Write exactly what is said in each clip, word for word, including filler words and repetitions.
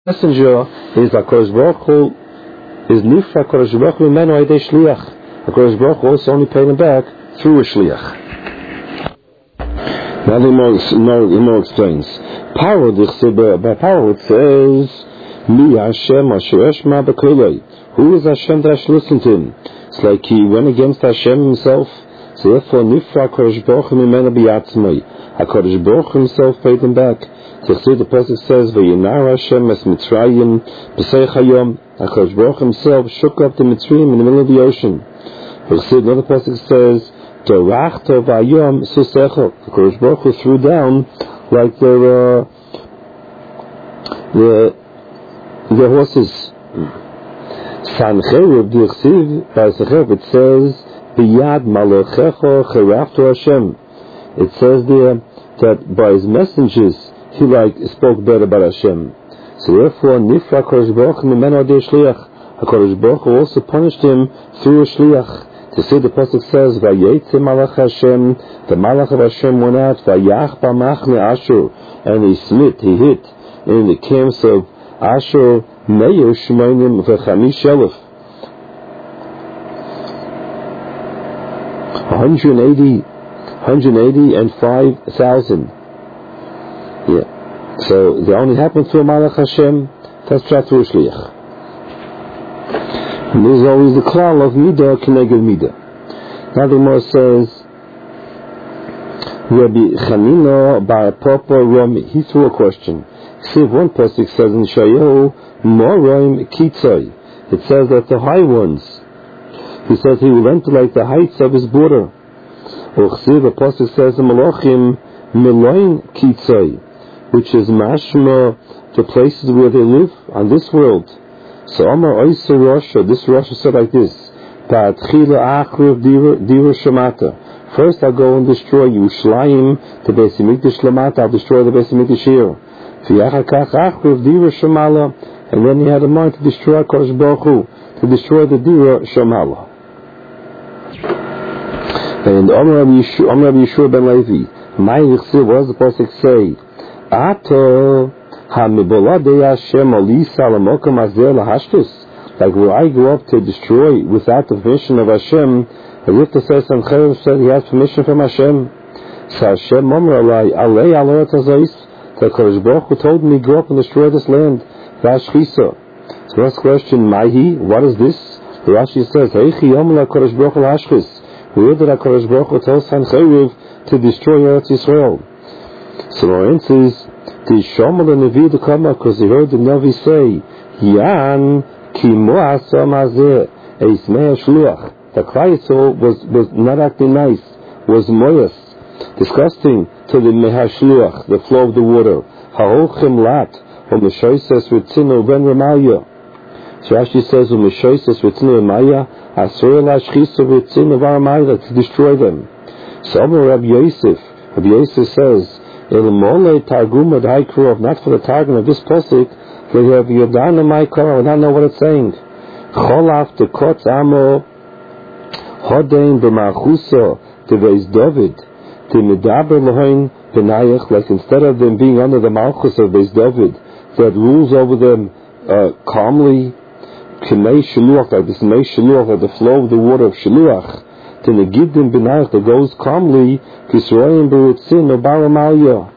messenger is HaKadosh Baruch Hu is nifra HaKadosh Baruch Hu mimenu aydei shliach. HaKadosh Baruch Hu also only paid him back through a shliach. Now the Gemara explains. Paro by Paro it says, Mi Hashem asher eshma b'kolei. Who is Hashem that I should listen to him? It's like he went against Hashem himself. So therefore, nifra HaKadosh Baruch Hu mimenu b'yatzmai. HaKadosh Baruch Hu himself paid him back. So the pasuk says, "V'yinar Hashem es Mitzrayim b'seich hayom." HaKadosh Baruch Hu himself shook up the Mitzrayim in the middle of the ocean. Another pasuk says, "Dorachto v'ayom susecho." HaKadosh Baruch Hu threw down like the uh, the the horses. Sancheiriv d'chsiv by Sancheiriv it says, "Biyad malochecho cherafto Hashem." It says there that by his messengers he like spoke bad about Hashem. So therefore, nifra HaKadosh Baruch Hu mimenu aydei shliach. HaKadosh Baruch Hu also punished him through a shliach. To see the pasuk says, "Vayetze malach Hashem," the malach of Hashem went out, "Vayach b'machne Ashur," and he smit, he hit in the camps of Ashur, meir shmonim v'chamish elef, one hundred eighty, one hundred eighty and five thousand. Yeah. So they only happened to a malach Hashem. That's pshat through a shliach. And there's always the klal of midah keneged midah. Now the Gemara says, Rabbi Chanina bar Papa Rami, he threw a question. See, one pasuk says in Shayahu, Moraim Kitzai. It says that the high ones, he says he will enter like the heights of his border. Or the pasuk says in Malachim, Meloin Kitzai, which is mashma, the places where they live on this world. So Amar Oysa Rasha, this Rasha said like this, Ta'atchila achriv dira shamata. First I'll go and destroy Yerushalayim, the Beis Hamikdash Lamata, I'll destroy the Beis Hamikdash here. V'yachakach achriv dira shamala, and then he had a mind to destroy Kodesh Baruch Hu, to destroy the dira shamala. And Amar Rabbi Yeshua ben Levi, my Yichsir, what does the pasuk say? Ato hamibolade Hashem alisa lamokom azer lahashtus. Like where I go up to destroy without the permission of Hashem, as if the says Sancheiriv said he has permission from Hashem. So Hashem Omer alai alei alorat hazais. The Kodesh Baruch Hu told me go up and destroy this land. Vashchisa. So next question, Mahi, what is this? The Rashi says, Heichi Omer Kodesh Baruch Hu hashchis. Where did HaKadosh Baruch Hu tell Sancheiriv to destroy Eretz Yisrael? So our answer is, the Shomer the Nevi to come up because he heard the Navi say, Yan ki mo'asam hazeh eismei shluach. The Klal was was not acting nice, was moyas, disgusting to the mehashluach, the flow of the water. Ha'olchem lat on the shoyses ritzinu ben Ramaya. So Rashi says on the shoyses ritzinu Ramaya, asur lashchisu ritzinu v'Ramaya, to destroy them. So Rabbi Yosef, Rabbi Yosef says, Ilmole Targum ad Haikrov, not for the Targum of this pasuk, they have Yodana Maikor, I don't know what it's saying. Cholaf to Kotz Amo, Hodein b'Malchuso, to Beis David, to Medaber Lohain Benayach, like instead of them being under the Malchus of Beis David, that rules over them uh, calmly, K'mei Shaluach, like this Mei Shaluach, like the flow of the water of Shaluach, to Negiddim Benayach, that goes calmly, Kisroim B'Ritzin or Baramalya.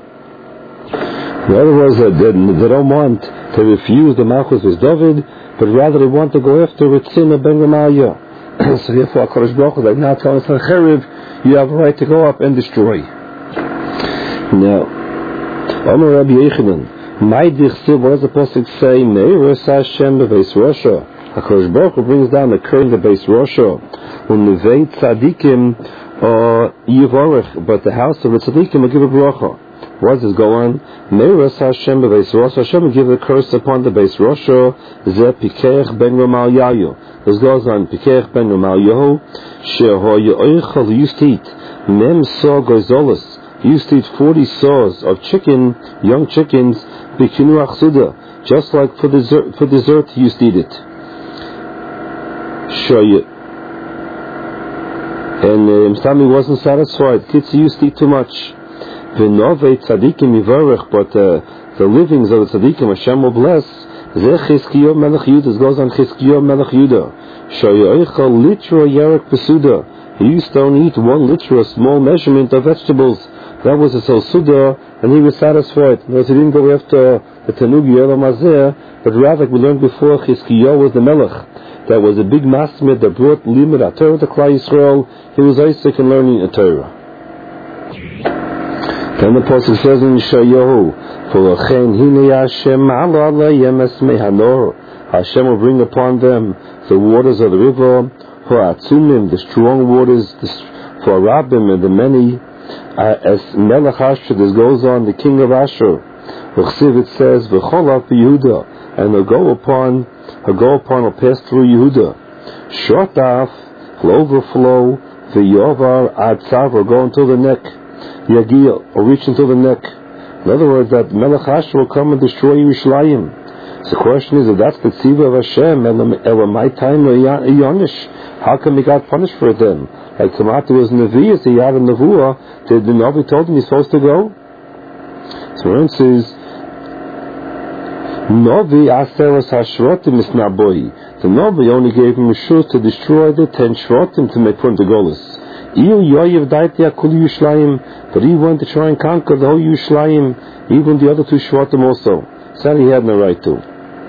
In other words, they, they don't want to refuse the Malchus of David, but rather they want to go after Ritzin or Ben Ramalya. So therefore, HaKadosh Baruch Hu, like now telling Sancheiriv, you have a right to go up and destroy. Now, Omer Rabbi Yechanan, my dichsiv, what does the pasuk say? Neiros Hashem b'Beis Rosha. HaKadosh Baruch Hu brings down the curtain of Beis Rosha, u'nevei tzadikim yivorech, but the house of the tzadikim will give a bracha. What does this go on? Neiros Hashem b'Beis Rosha. Hashem will give the curse upon the Beis Rosha. Ze Pikeach ben Ramalyahu. This goes on. Pikeach ben Ramalyahu. Sheho yoichal used to eat mem saw gozolas. Used to eat forty saws of chicken, young chickens. Bikinu achsuda. Just like for dessert, for dessert he used to eat it. Shoy. And Mstami uh, wasn't satisfied. Kids used to eat too much. V'novei tzadikim yivarech, but uh, the livings of the tzaddikim Hashem will bless. Zeh Chizkiyahu Melech Yehuda. This goes on Chizkiyahu Melech Yehuda. Shoyoichal litra yarek pesuda. He used to only eat one liter, a small measurement of vegetables. That was a suda, and he was satisfied. Notice he didn't go after the Tanug Yelam Azeh, but rather, like we learned before, Chizkiyahu was the Melech. That was a big masmid that brought limud HaTorah to Klal Yisrael. He was Isaac in learning a Torah. Then the pasuk says in Yeshayahu, "V'lochen hinei Hashem ala alayim esmei hanor." Hashem will bring upon them the waters of the river, Ha'atzumim, the strong waters, for Rabbim and the many, as Melech Asher. This goes on, the king of Asher. V'chsiv, it says, "V'cholav Yehuda," and they'll go upon, he'll go upon, will pass through Yehuda. Shotaf, will overflow, v'yovar ad tzav, will go until the neck. Yagil, or reach until the neck. In other words, that Melech Asher will come and destroy Yerushalayim. So the question is, if that's the tzivah of Hashem, Elamai time Yonish, how come he got punished for it then? Like Tamati was Nevi, as he had a Nevuah, did the Navi told him he's supposed to go? So it says, Navi Aseras Hashrotim is Naboi. The Navi only gave him a shur to destroy the ten Shrotim to make front of Golis. But he wanted to try and conquer the whole Yerushalayim, even the other two Shrotim also. Said he had no right to.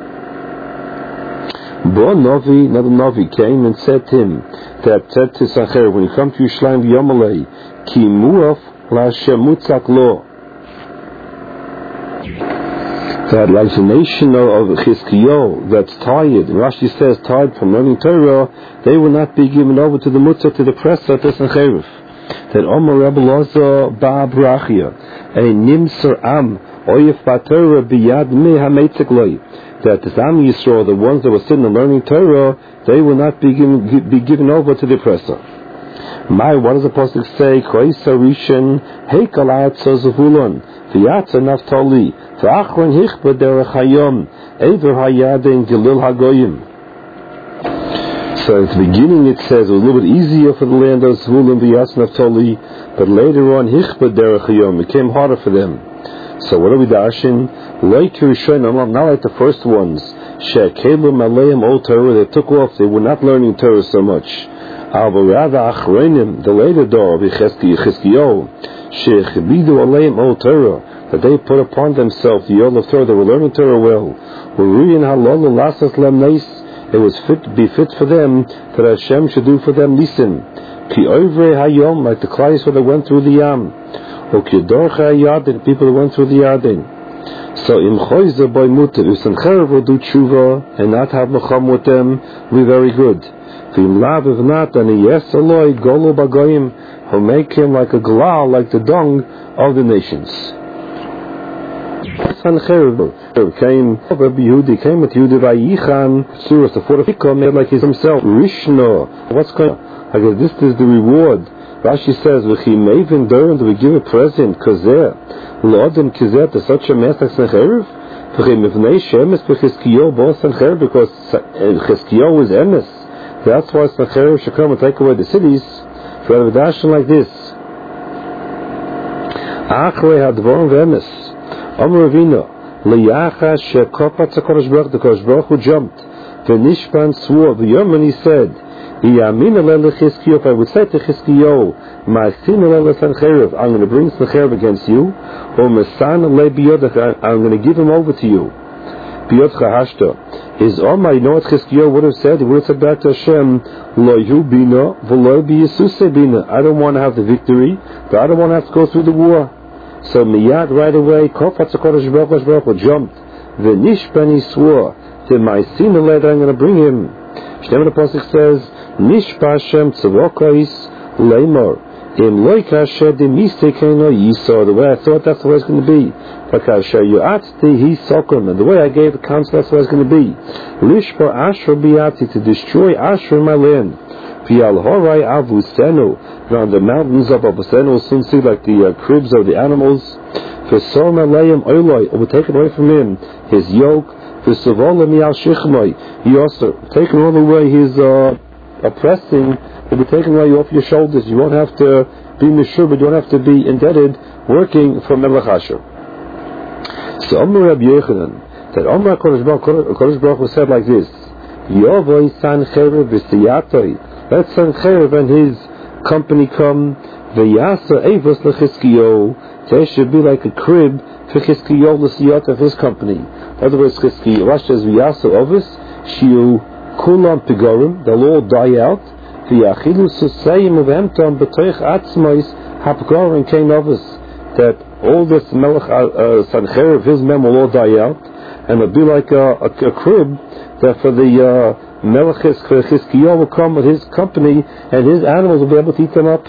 Bo Novi, another Novi came and said to him, that said to Sacher, when you come to Yerushalayim v'yomalei, ki muaf la'Hashem mutzak lo. That like the nation of Chizkiyahu that's tired, Rashi says tired from learning Torah, they will not be given over to the mutzak, to the press at the Sancherif. That Omar Rebbe Loza Ba'ab Rachia, a nimser am, oyef ba'Torah biyad me ha'meitzik loy. That the Am Yisrael, the ones that were sitting and learning Torah, they will not be given, be given over to the oppressor. My, what does the pasuk say? Koisa Rishon, Heikal Atza Zavulon, V'yatza Naftali, V'achron Hichba Derech Hayom, Ever Hayadin Gilil Hagoyim. So at the beginning it says it was a little bit easier for the land of Zavulon, V'yatza Naftali, but later on Hichba Derech Hayom, it became harder for them. So what are we dashing? Like Yerushalayim, not like the first ones. She'kelim Aleim Old Torah, they took off, they were not learning Torah so much. Alvarada Achrenim, the later door of Chizkiyahu, She'chebidu Aleim Old Torah, that they put upon themselves the oil of Torah, they were learning Torah well. Uruyin Halol Lasas Lem Neis, it was fit, be fit for them that Hashem should do for them Nisim. Ki Ovre Hayom, like the Klais where they went through the Yam. Ukidorcha Yadin, people who went through the Yadin. So in Choyze by Mutter, if Sancherev will do tshuva and not have mecham with them, will be very good. V'im lav if not, and yes aloi golo bagoyim, who make him like a glal, like the dung of the nations. Sancherev came, Rabbi Yehudi came with Yehuda Vayichan, Surah the fourth made like himself. Rishno, what's going on? I guess this is the reward. Rashi says, "V'chi mevin durin, do we give a present kazeh, l'odem kazeh to such a master like Sancherev? V'chi mevnei shemes b'Chizkiyahu bo Sancherev, because Chizkiyahu is emes. That's why Sancherev should come and take away the cities." So we have a dash like this. Achrei hadvorim v'emes, Amar Ravina, liyacha shekopat HaKadosh Baruch, the Kadosh Baruch Hu jumped. V'nishpan swore, v'yom, he said, if I would say to Chizkiyahu, I'm going to bring Sancherev against you, or I'm going to give him over to you. His Omar, you know what Chizkiyahu would have said? He would have said back to Hashem, I don't want to have the victory, but I don't want to have to go through the war. So Miyad right away, Kofatz HaKadosh Baruch Hu jumped. V'nishpan, he swore, to my sin I'm going to bring him. Shneimah the pasuk says, Nishpa Hashem tzavokais leimor im loy kasher demistekeino yisor. The way I thought, that's the way it's going to be. Pakasher yu'atzti hi sokum, and the way I gave the counsel, that's the way it's going to be. Lishpa Asher bi'ati, to destroy Asher in my land. Pial horai avusenu, on the mountains of Avusenu, we'll soon see like the uh, cribs of the animals. V'sor maleim oiloi, it will take away from him his yoke. He also taken all away his uh, oppressing, will be taken away off your shoulders. You won't have to be mishur, but you won't have to be indebted working for Melech Asher. So Amar Rabbi Yochanan, that Amar Kodesh Baruch Hu said like this: Yovoi Sancherev v'siyatoi. Let Sancherev and his company come. V'yasa Evos leChiskiyo. There should be like a crib for Chiskiyo l'siyat of his company. In other words, Chiskiyo. Rashi says v'yasa Ovos shiu kulam pigorim. They'll all die out. V'yachilu susayim uvemtam b'toich atzmais hapgorim kein Ovos. That all this Melech uh, Sancherev, his men will all die out, and it'll be like a, a, a crib that for the uh, Melech Chizkiyahu will come with his company, and his animals will be able to eat them up.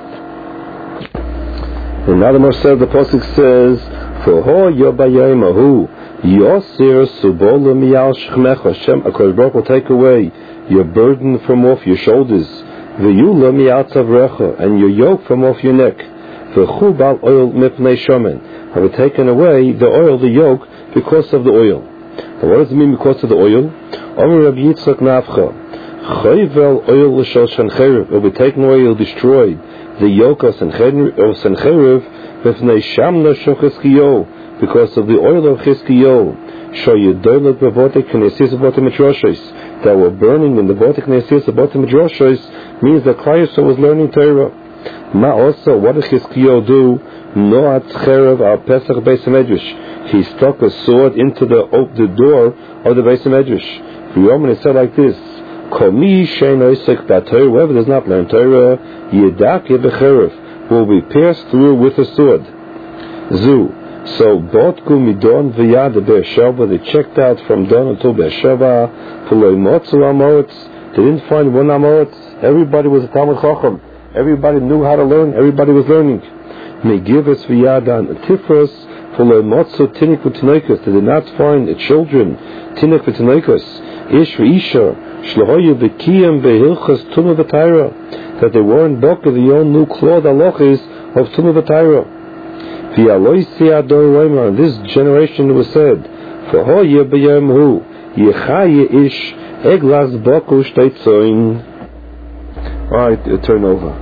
And now the Moshe said, the Pasuk says, "For ho yobayimahu yosir subol miyal shchmecha." Hashem, HaKadosh Baruch will take away your burden from off your shoulders, v'yula miyal tzavrecha, and your yoke from off your neck. V'chubal oil mipnei shomen. I have taken away the oil, the yoke, because of the oil. And what does it mean because of the oil? Amar Rabbi Yitzchak Nafcha, Chayvel oil l'shal Sancherev. It will be taken away, it will destroy the yoke of Sancherev, v'fnei shamna shel Chiskiyo, because of the oil of Chiskiyo. Shoyedolet b'votek k'nesis b'votek midrashos, that were burning in the votek k'nesis b'votek midrashos, means that Klal Yisrael was learning Torah. Ma also, what did Chiskiyo do? Noat cherev al Pesach Beis Medrash. He stuck a sword into the op- the door of the Beis Medrash. V'yomen, it said like this: Kol mi she'ein osek b'Torah, whoever does not learn Torah, yedake b'cherev, will be pierced through with a sword. Zu. So botku midon v'yad Beersheva, they checked out from Don until Beersheva. V'lo motzu amoritz, they didn't find one amoritz. Everybody was a Talmud Chacham. Everybody knew how to learn. Everybody was learning. Megivus v'yadan tifros v'lo motzu tinik v'tinoikos, they did not find children tinik v'tinoikos. Ish v'isha shlohoyu b'kiyam behilchas tumah v'tayra, that they weren't boka, they all knew klod halachis of tumah v'tayra. V'yaloisi ador roimar, in this generation it was said, v'hoye b'yom hu yechaye ish eglas boku shteitzoin. Alright, uh, turn over.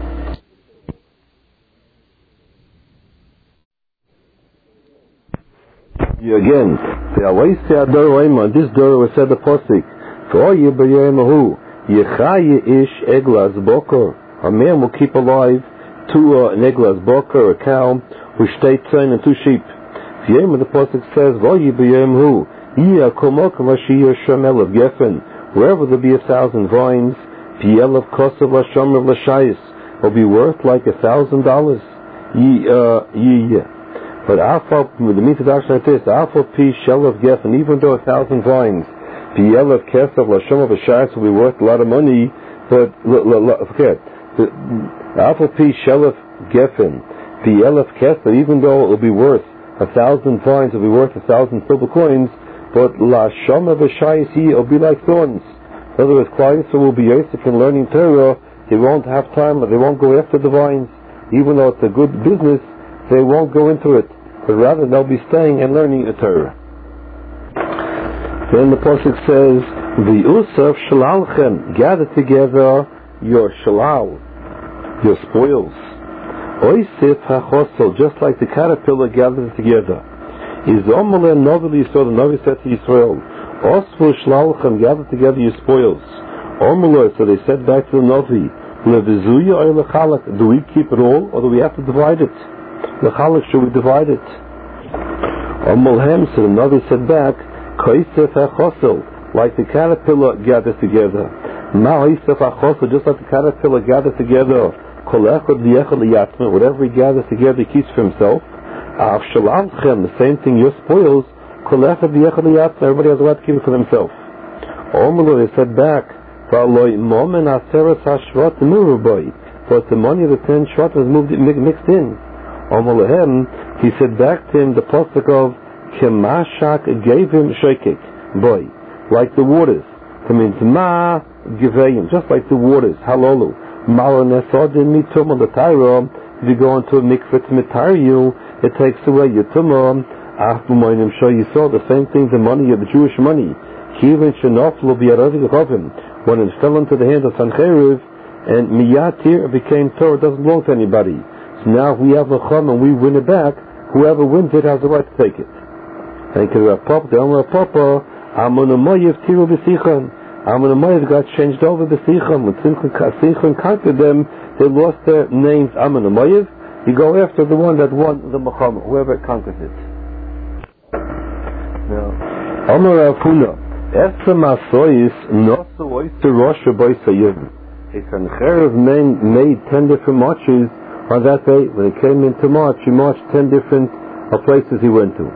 You again. This door was said the Pasuk. A man will keep alive two uh, an eglas boker, a cow, who state son and two sheep. The Pasuk says, wherever there be a thousand vines, Piel of Kosav Lashom of Lashayis will be worth like a thousand dollars. Ye, uh, ye, but Alpha, the introduction like this, Alpha P Shell of Geffen, even though a thousand vines, Piel of Kosav Lashom of Lashayis will be worth a lot of money, but, forget, Alpha P Shell of Geffen, Piel of Kosav, even though it will be worth a thousand vines, will be worth a thousand silver coins, but Lashom of Lashayis, it will be like thorns. In other words, clients will be Yosef in learning Torah, they won't have time, they won't go after the vines. Even though it's a good business, they won't go into it, but rather they'll be staying and learning the Torah. Then the Pasuk says, the Usaf Shalalchem, gather together your Shalal, your spoils. Oisif HaChosel, just like the caterpillar gathers together. Izomale Novel Yisrael, the Novi said to Yisrael, Osfu Shlalchem, gather together your spoils. Omullah, so they said back to the Novi, Levizuya or Lechalak, do we keep it all or do we have to divide it? Lechalak, should we divide it? Omulhem, so the Novi said back, Kaisef HaChosel, like the caterpillar gathers together. Ma'isef HaChosel, just like the caterpillar gathers together, Kolechot Liechot Liyatma, whatever he gathers together he keeps for himself. Av Shalalchem, the same thing, your spoils, everybody has a right to keep it for themselves. Omulu, they said back, but the money of the ten shvat was moved, mixed in. Omuluhem, he said back to him the pasuk of Kemashak gave him shekek, boy, like the waters. It means ma givayim, just like the waters. Halolu, maranesodin mitum on the tyro. If you go into a mikvah to mitar you, it takes away your tumah. I'm sure you saw the same thing, the money of the Jewish money. When it fell into the hand of Sancherev, and Miyatir became Torah, it doesn't belong to anybody. So now if we have a chum and we win it back, whoever wins it has the right to take it. And Rav Papa, the Rav Papa, Amon Moyev Tiru B'Sichon. Amon Moyev got changed over B'Sichon. When Sichon conquered them, they lost their names. Amon Moyev, you go after the one that won the Machama, whoever conquers it. Now, Amar Rav Huna, Esra Masois Nosu Oyster Rosha Boisayim. A Sancherev man made ten different marches on that day. When he came into March, he marched ten different uh, places he went to.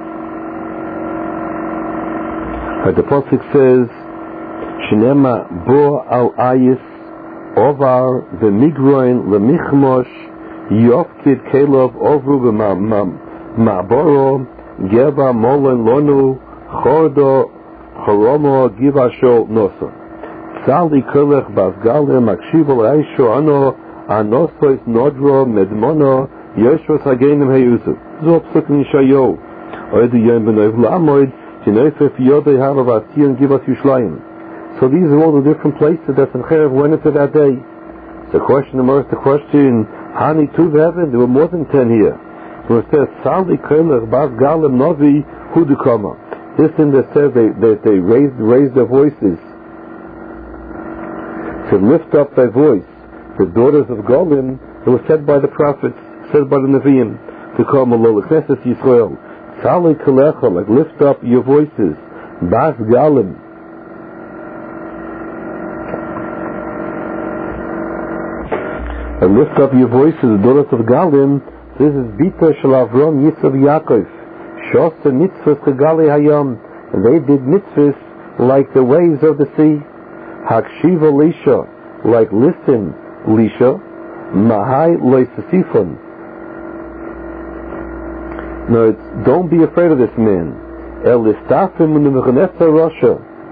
But the Pasuk says, Shnema Bo Al Ayis Ovar V'Migroin L'Michmosh Yofkid Kelov Ovru V'Ma'boro Geba Molin Lonu Chordo Choromo Givasho Noso Tzali Kelech Bazgaler Makshivo Aisho Ano Anosois Nodro Medmono Yoshvos Hagenim Heyusu Zop Suk Nishayo Oedu Yom Benoiv Lamoid So these are all the different places that Sancherev went into that day. So the question emerged, the question, Hani Tuv Heaven, there were more than ten here. So it says, Sali Kelech Bas Galim Novi Hudukama. This thing that says they, that they raised, raised their voices to lift up their voice. The daughters of Golim, it was said by the prophets, said by the Nevi'im, to come Alol Knesset Yisrael. Sali Kelecha, like lift up your voices. Bas Galim. And lift up your voices, the daughters of Galim. This is Bita Shel Avram Yitzhav Yaakov. Shosa mitzvahs Kegali Hayam. They did mitzvahs like the waves of the sea. Hakshiva Lisha, like listen, Lisha. Mahai Loisasifon. No, it's, don't be afraid of this man. El Istafim Nebuchadnezzar Russia.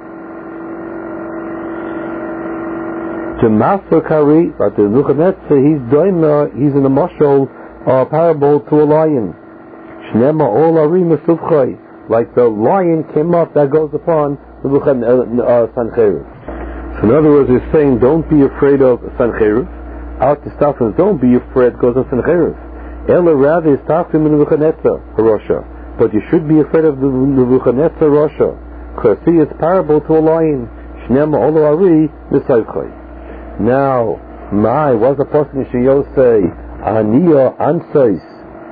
To Master Kari, but the Nebuchadnezzar, he's doing, uh, he's in a mashal, a parable to a lion. Shnema Ol Ari Mesuvchai, like the lion came up that goes upon the uh, Sancherev. So in other words, he's saying, don't be afraid of Sancherev. Out to Stafim, don't be afraid because of Sancherev. Ella rather is Tafim in Nebuchadnezzar Russia, but you should be afraid of the Nebuchadnezzar Russia, because see, it's parable to a lion. Shnema Olo Ari Misaychai. Now, my, what's the person in Shio say? Aniya Ansais.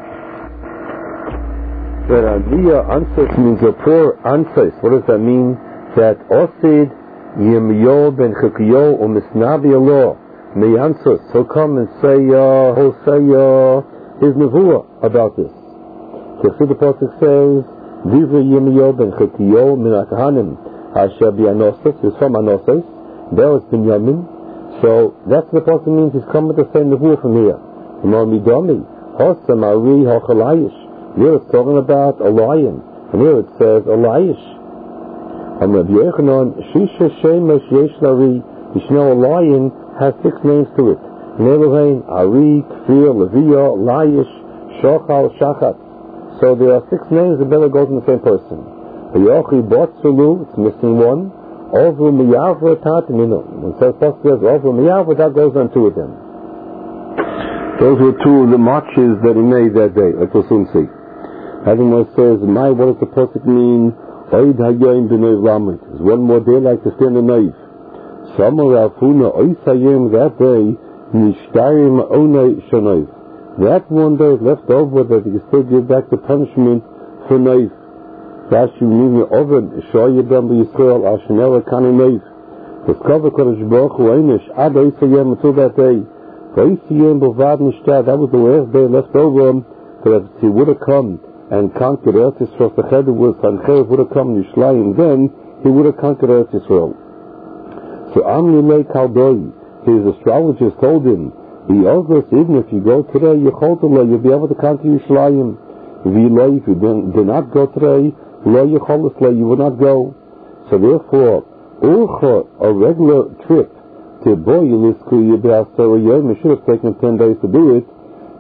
That Aniya Ansais means a poor Ansais. What does that mean? That Osid Yemyo ben Chukyo Umisnabi Allah may answer. So come and say, uh, he'll say, uh, his nevuah about this. So the Pasuk says, Divri Yirmiyahu ben Chukyo min HaKahanim Asher B'Anosas, is from Anosas, there was Binyamin. So that's what the Pasuk means, he's coming to say nevuah from here. Amar Midami, Hosam Ari HaChalayish. Here it's talking about a lion, and here it says a layish. Amar B'Yechanon, Shisha Shemesh Yesh Lari, you should know a lion has six names to it. Neluhain, Ari, Kfir, Leviah, Layish, Shochal, Shachat. So there are six names that better goes in the same person. Yochi Botsulu, it's missing one. Ovru Miyavra Tatimino. When it says Ovru Miyavra, that goes on two of them. Those were two of the marches that he made that day. Let's soon see. Having one says, My, what does the Pasuk mean? Oid Hayyim B'Neiv Lamed. There's one more day like to stand in Neiv. Samar Rafuna Ois Hayyim that day. Nishtarim Onay Shonayv. That one day is left over that you can still give back the punishment for Nayv. Rashi Nimi Ovid Shoyabam Yisrael Ashanela Kani Nayv. Discover Kodesh Baruch Hu Einish Ad Oisayim until that day. Oisayim Bovad Nishtad, that was the last day left over that if he would have come and conquered Eretz Yisrael, the Cheder was Sancherev would have come Yishlayim, then he would have conquered Eretz Yisrael. So Amni Lei Kaldoi, his astrologers told him, even if you go today, you'll be able to conquer Yerushalayim. If you do not go today, you will not go. So therefore, a regular trip to Boyelisku you should have taken ten days to do it.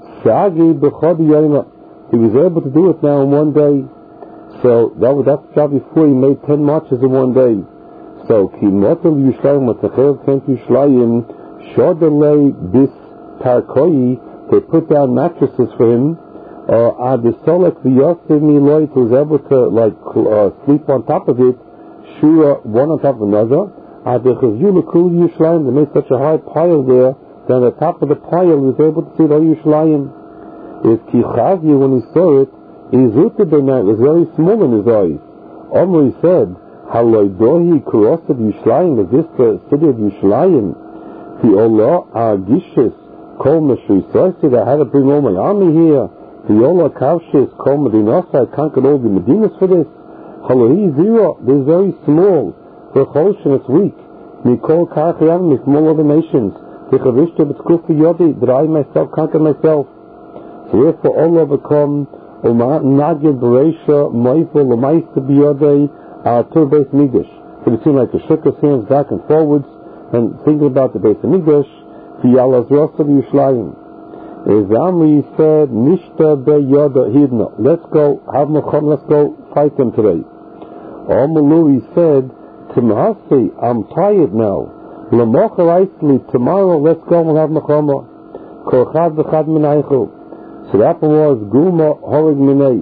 He was able to do it now in one day. So that was that's the job before he made ten marches in one day. So Kimotel Yishlayim Matzachev came to Yishlayim, Shodelei bis Tarkoi, they put down mattresses for him, Uh, the Solek V'Yosef Miloit was able to like uh, sleep on top of it, Shura one on top of another. Ad the Chazul Kul Yerushalayim, they made such a high pile there that on the top of the pile he was able to see all Yerushalayim. Is Kichazia, when he saw it, his Ruta B'nai was very small in his eyes. Omri said, Haloidohi Kurosad Yerushalayim, is this the city of Yerushalayim? The Allah Agishis Kol Meshrisai said, I had to bring all my army here. The Allah Kavshis Kol Medinasa, I conquered all the Medinas for this. Halohi Zero, they're very small. The Choshen is weak. Mikol Kachayam, from all other nations. The Chavishta B'tzkufi Yodi, that I myself conquer myself. So therefore Allah become Nagid Beresha Moifel Lamaista Biyodei Tur Beis Midrash. So it seemed like he shook his hands back and forwards and thinking about the Beis Midrash. V'Yalaz Rosav Yerushalayim. As Amri said, Nishta Be Yoda Hidna. Let's go, have Mechom, let's go fight them today. Omulu, he said, Timhasi, I'm tired now. Lamocha Isli, tomorrow let's go and we'll have Mechoma. Kolchad V'chad Minaychu. So that one was Guma Horig Minay.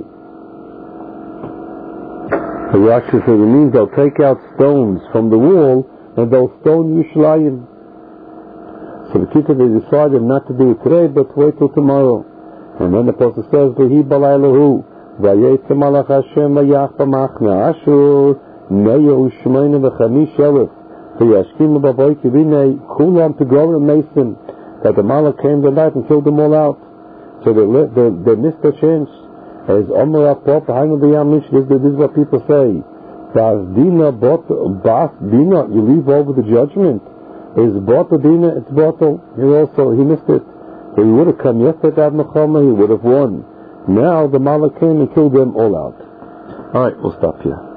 The Rashi says it means they'll take out stones from the wall and they'll stone Yerushalayim. So the Kitta, they decided not to do it today, but wait till tomorrow. And then the Apostle says, V'hi balaylahu, v'yetze malach Hashem v'yach b'machna ashur, ne'yahu shmeina v'chamish elef, v'yashkim b'avoy kivinei, kulam to go and mason, that the malach came the night and killed them all out. So they, they, they missed the chance. As Omer Apop, this, this is what people say. Bas Dina, Bas Dina, you leave over the judgment. Is Bata Dina, it's Bata. He also, he missed it. So he would have come yesterday at Mechama, he would have won. Now the Malach came and killed them all out. Alright, we'll stop here.